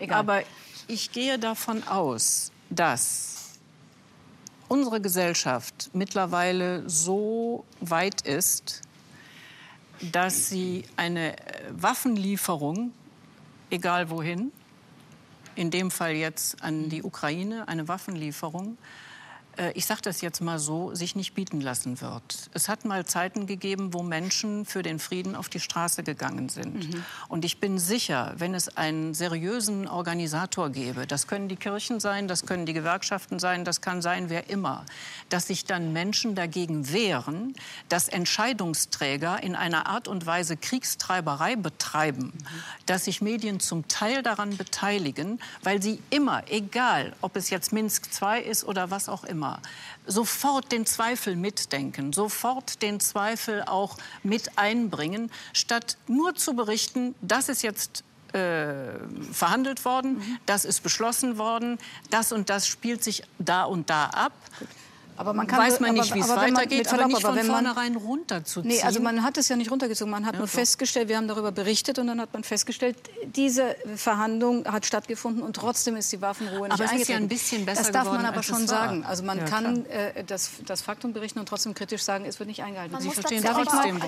Egal. Aber ich gehe davon aus, dass unsere Gesellschaft mittlerweile so weit ist, dass sie eine Waffenlieferung, egal wohin, in dem Fall jetzt an die Ukraine, eine Waffenlieferung, ich sage das jetzt mal so, sich nicht bieten lassen wird. Es hat mal Zeiten gegeben, wo Menschen für den Frieden auf die Straße gegangen sind. Und ich bin sicher, wenn es einen seriösen Organisator gäbe, das können die Kirchen sein, das können die Gewerkschaften sein, das kann sein, wer immer, dass sich dann Menschen dagegen wehren, dass Entscheidungsträger in einer Art und Weise Kriegstreiberei betreiben, dass sich Medien zum Teil daran beteiligen, weil sie immer, egal ob es jetzt Minsk II ist oder was auch immer, sofort den Zweifel mitdenken, sofort den Zweifel auch mit einbringen, statt nur zu berichten, das ist jetzt verhandelt worden, das ist beschlossen worden, das und das spielt sich da und da ab. Aber man kann, weiß man nicht, wie es weitergeht, aber nicht von wenn man, vornherein runterzuziehen. Nee, also man hat es ja nicht runtergezogen. Man hat nur festgestellt, wir haben darüber berichtet und dann hat man festgestellt, diese Verhandlung hat stattgefunden und trotzdem ist die Waffenruhe nicht eingetreten. Aber es ist ja ein bisschen besser geworden. Das darf man aber als schon es war. sagen. Also man kann das Faktum berichten und trotzdem kritisch sagen, es wird nicht eingehalten. Sie verstehen trotzdem.